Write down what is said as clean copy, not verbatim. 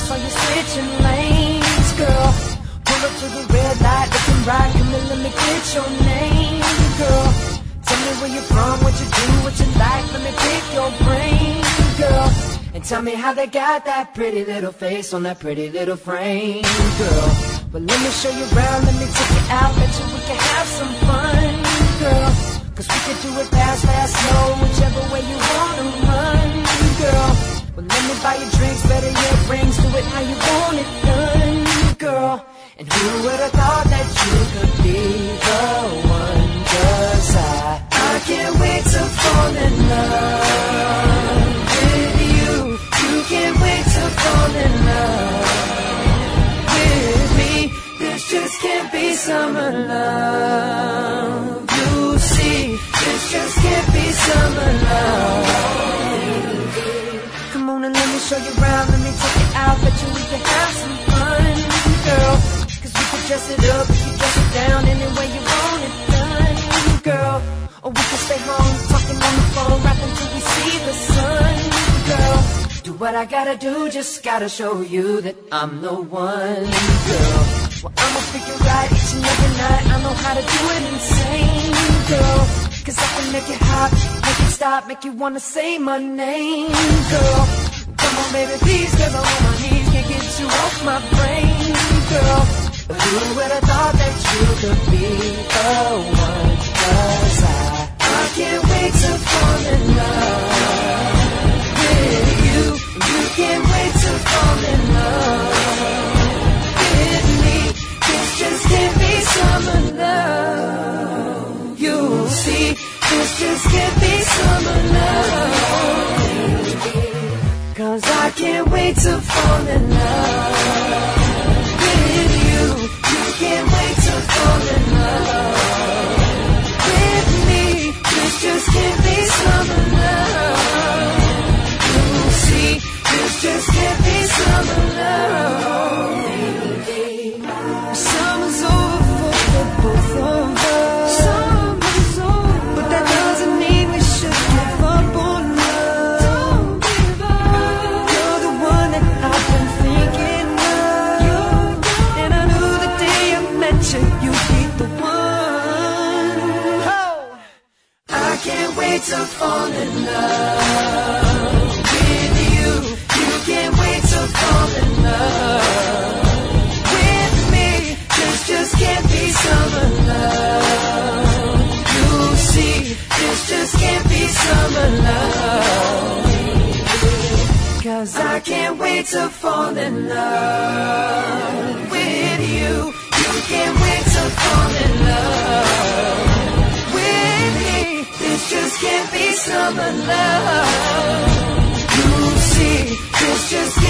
saw you switching lanes, girl. Pull up to the red light, looking right. Come and let me get your name, girl. Tell me where you're from, what you do, what you like. Let me pick your brain, girl. And tell me how they got that pretty little face on that pretty little frame, girl. But let me show you around, let me take you out, bet you we can have some fun, girl. Cause we can do it fast, fast, slow, whichever way you wanna run, girl. Well, let me buy you drinks, better yet rings, do it how you want it done, girl. And who would've thought that you could be the one? Cause I can't wait to fall in love with you. You can't wait to fall in love with me. This just can't be summer love. You see, this just can't be summer love. Come on and let me show you around, let me take you out, bet you we can have some fun, girl. Cause we can dress it up, we can dress it down, any way you want it done, girl. Or we can stay home, talking on the phone, rapping till we see the sun, girl. Do what I gotta do, just gotta show you that I'm the one, girl. Well, I'ma figure out each and every night, I know how to do it insane, girl. Cause I can make it hot, make it stop, make you wanna say my name, girl. Come on baby, please, cause I'm on my knees, can't get you off my brain, girl. But who would've thought that you could be the one? Cause I can't wait to fall in love with you. You can't wait to fall in love with me. This just can't be summer love. You'll see, this just can't be summer love. Cause I can't wait to fall in love with you. You can't wait to fall in love with me. This just can't be summer love. You'll see, this just can't be summer love. Summer's over for both of us. Summer's over, but that doesn't mean we should give up on love. Don't give up. You're the one that I've been thinking of. And I knew the day I met you, you'd be the one. Oh, I can't wait to fall in love with you. You can't wait to fall in love with me. This just can't be summer love. You'll see, this just can't be summer love. Cause I can't wait to fall in love with you. You can't wait to fall in love with me. This just can't be summer love. You'll see, this just